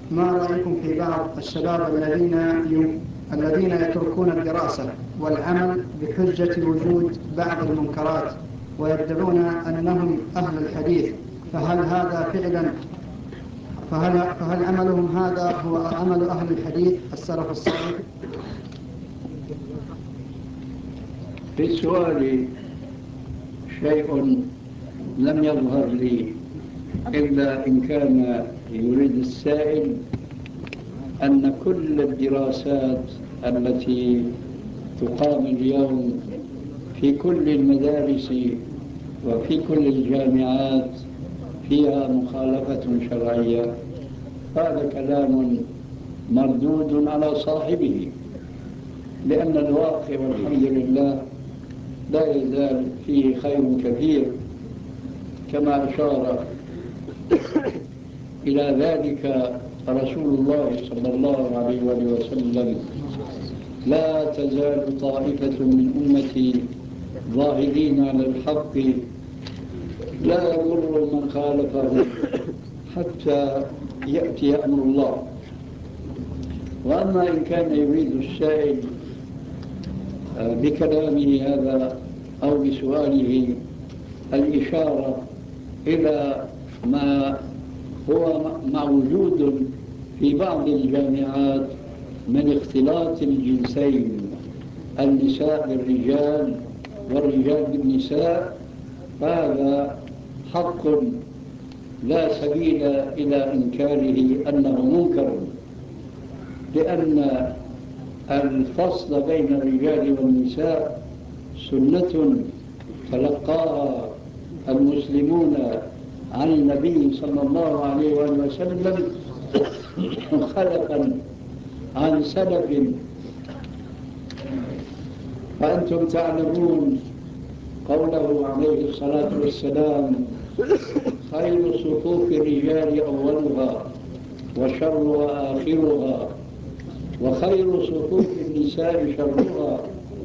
ما رأيكم في بعض الشباب الذين يتركون الدراسة والعمل بحجة وجود بعض المنكرات ويدعون أنهم أهل الحديث، فهل عملهم هذا هو عمل أهل الحديث السلف الصالح؟ في السؤال شيء لم يظهر لي إلا إن كان يريد السائل أن كل الدراسات التي تقام اليوم في كل المدارس وفي كل الجامعات فيها مخالفة شرعية، هذا كلام مردود على صاحبه، لأن الواقع والحمد لله لا يزال فيه خير كثير، كما أشار إلى ذلك رسول الله صلى الله عليه وسلم: لا تزال طائفة من أمتي ظاهرين على الحق لا يضر من خالفهم حتى يأتي أمر الله. وأما إن كان يريد السائل بكلامه هذا أو بسؤاله الإشارة إلى ما هو موجود في بعض الجامعات من اختلاط الجنسين، النساء بالرجال والرجال بالنساء، هذا حق لا سبيل إلى إنكاره أنه منكر، لأن الفصل بين الرجال والنساء سنة تلقاها المسلمون عن النبي صلى الله عليه وسلم خلفا عن سلف. فأنتم تعلمون قوله عليه الصلاة والسلام: خير صفوف الرجال أولها وشرها آخرها، وخير صفوف النساء شرها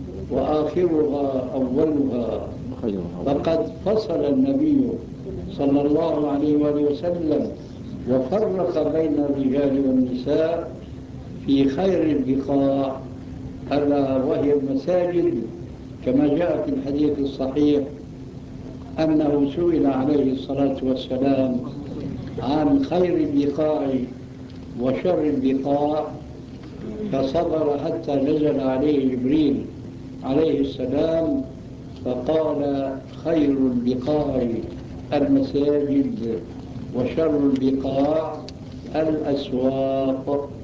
وآخرها أولها. فقد فصل النبي صلى الله عليه وسلم وفرق بين الرجال والنساء في خير البقاع، ألا وهي المساجد، كما جاء في الحديث الصحيح أنه سئل عليه الصلاة والسلام عن خير البقاع وشر البقاع، فصبر حتى نزل عليه جبريل عليه السلام فقال: خير البقاع المساجد وشر البقاع الأسواق.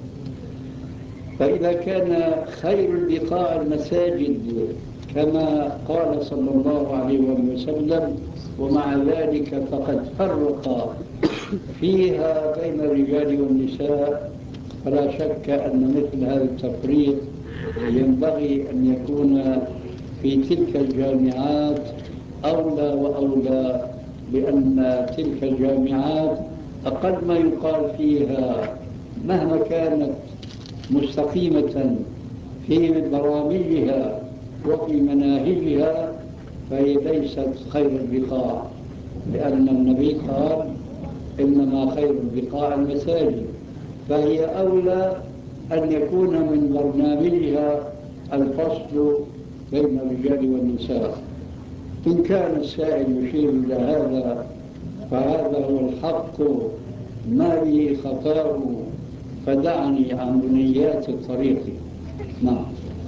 فإذا كان خير البقاع المساجد كما قال صلى الله عليه وسلم، ومع ذلك فقد فرق فيها بين الرجال والنساء، فلا شك أن مثل هذا التفريق ينبغي أن يكون في تلك الجامعات أولى وأولى، لأن تلك الجامعات أقل ما يقال فيها مهما كانت مستقيمة في برامجها وفي مناهجها فهي ليست خير البقاع، لأن النبي قال: إنما خير البقاع المساجد، فهي أولى أن يكون من برنامجها الفصل بين الرجال والنساء. إن كان السائل يشير إلى هذا فهذا هو الحق، ما به خطار، فدعني عن بنيات الطريق. نعم.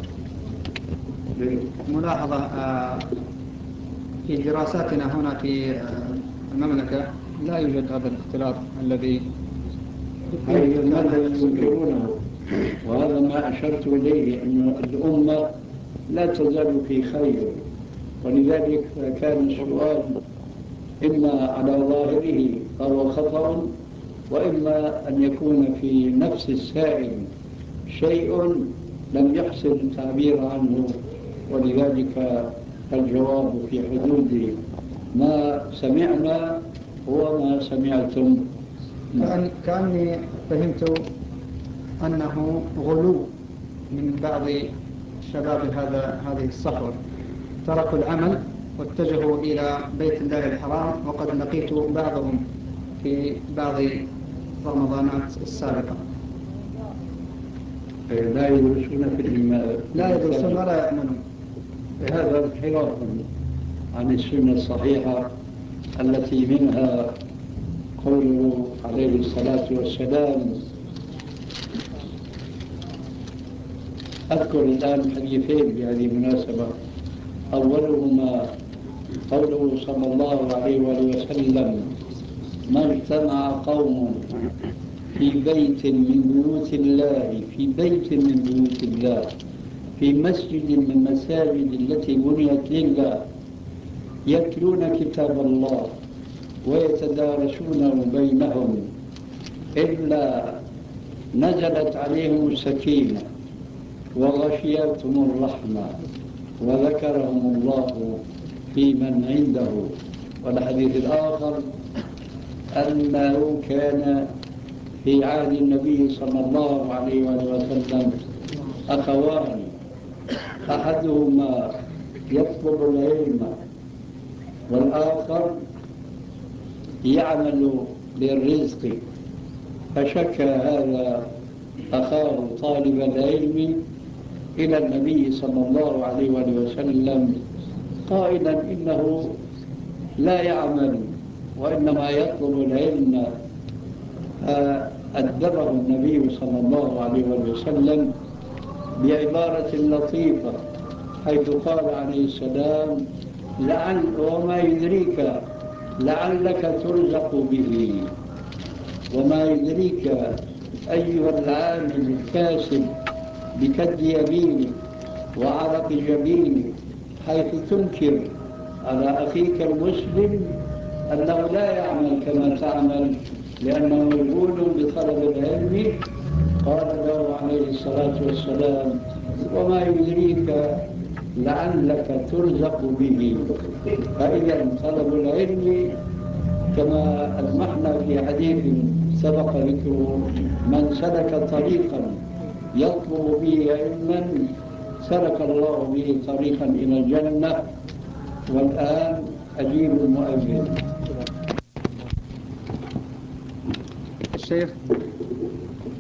ملاحظة في دراساتنا هنا في المملكة لا يوجد هذا الاختلاط الذي ينكرونه، وهذا ما أشرت إليه، أن الأمة لا تزال في خير، ولذلك كان السؤال إما على ظاهره فهو خطأ، وإما أن يكون في نفس السائل شيء لم يحسن التعبير عنه، ولذلك الجواب في حدود ما سمعنا وما سمعتم. كأني فهمت أنه غلو من بعض شباب هذه الصحوة، تركوا العمل واتجهوا إلى بيت الله الحرام، وقد لقيت بعضهم في بعض رمضانات السابقة. لا يدرسون في لا يدرسون ولا يأمنون. هذا انحراف عن السنة الصحيحة التي منها قوله عليه الصلاة والسلام. أذكر الآن حديثين بهذه المناسبة. أولهما قوله صلى الله عليه وسلم: ما اجتمع قوم في بيت من بيوت الله في مسجد من مساجد التي بنيت لله يتلون كتاب الله ويتدارسونه بينهم إلا نزلت عليهم السكينة وغشيتهم الرحمة وذكرهم الله في من عنده. والحديث الآخر أنه كان في عهد النبي صلى الله عليه وسلم أخوان، أحدهما يطلب العلم والآخر يعمل للرزق، فشكى هذا أخاه طالب العلم إلى النبي صلى الله عليه وسلم قائلا إنه لا يعمل وإنما يطلب العلم. فأدبه النبي صلى الله عليه وسلم بعبارة لطيفة، حيث قال عليه السلام: وما يدريك لعلك ترزق به. وما يدريك أيها العامل الكاسب بكد يمينك وعرق جبينك، حيث تنكر على أخيك المسلم أنه لا يعمل كما تعمل لأنه مشغول بطلب العلم. قال له عليه الصلاة والسلام: وما يدريك لعلك ترزق به. فإذا طلب العلم كما ألمحنا في حديث سبق ذكره: من سلك طريقا يطلب به علما سلك الله به طريقا إلى الجنة. والآن أجيب المؤذن. الشيخ